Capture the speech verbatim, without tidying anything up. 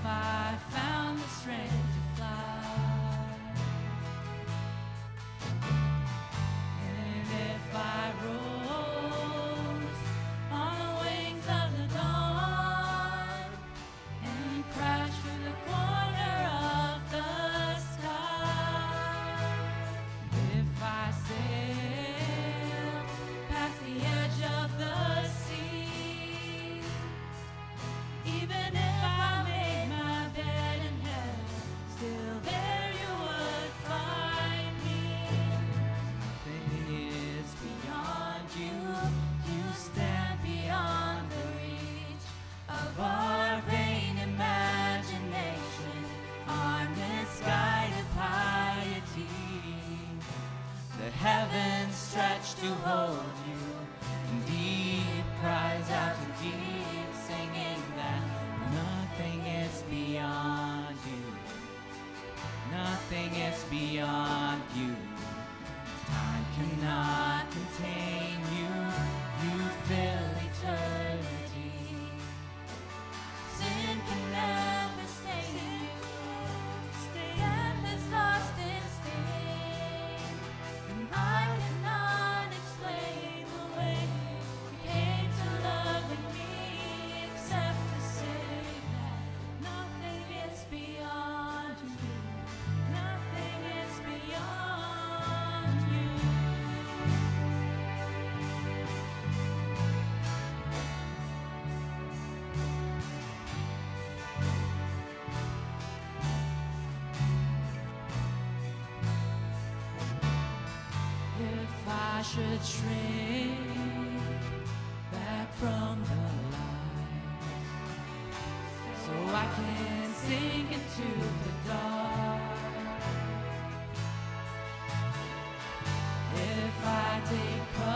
I found the strength to fly, and if I rose on the wings of the dawn and crashed through the corner of the sky, if I sailed past the edge of the sea, even if I made my bed in hell, still there you would find me. Nothing is beyond you. You stand beyond the reach of our vain imaginations, our misguided piety. The heavens stretch to hold you, and deep cries out to deep, singing that nothing is beyond you. Nothing is beyond you. Time cannot contain you. You fill eternity. Sin can never stain you. Death is lost in stain. And I cannot explain the way you came to love me, except to say that nothing is beyond you. Nothing is beyond you. If I should shrink back from the light, so I can sink into the dark. If I take cover